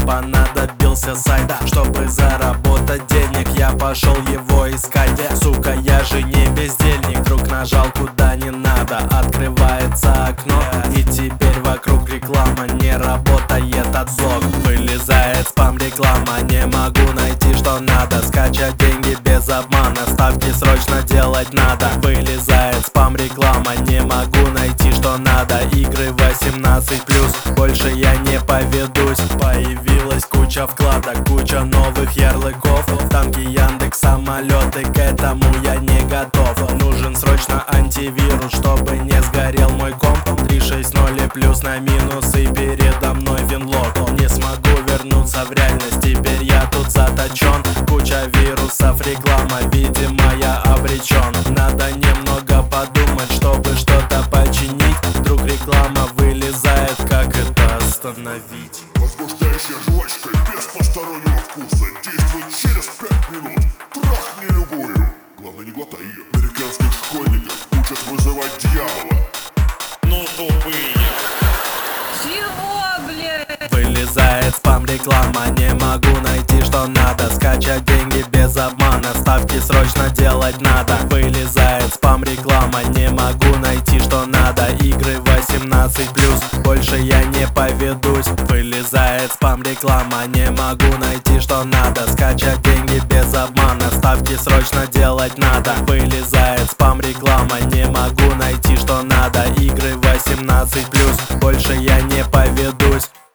понадобился сайт. Чтобы заработать денег, я пошел его искать. Сука, я же не бездельник, вдруг нажал куда не надо. Открывается окно, и теперь вокруг реклама. Не работает отблок, вылезает спам-реклама. Не могу найти, что надо, скачать деньги без обмана. Ставки срочно делать надо, вылезает спам-реклама. Не могу найти, что надо, игры 18+, больше я не поведусь. Появилась куча вкладок, куча новых ярлыков. Танки, Яндекс, самолеты, к этому я не готов. Нужен срочно антивирус, чтобы не сгорел мой комп. 360 и плюс на минус, и передо мной винлог. Не смогу вернуться в реальность, теперь я тут заточен. Куча вирусов, реклама, видимо я обречен. Надо немного подумать, чтобы что-то починить. Вдруг реклама вылезает, как это остановить? Возбуждающая жвачка без постороннего вкуса действует через 5 минут. Трахни любую, главное не глотай ее. Американских школьников учат вызывать дьявола. Ну тупые. Чего, блядь? Вылезает спам-реклама, не могу найти, что надо. Скачать деньги без обмана, ставки срочно делать надо. Вылезает спам-реклама, не могу найти, что надо. Игры 18+, больше я не поведусь. Вылезает спам-реклама, не могу найти, что надо. Скачать деньги без обмана, ставки срочно делать надо. Вылезает спам-реклама, не могу найти, что надо. Игры 18+, больше я не поведусь.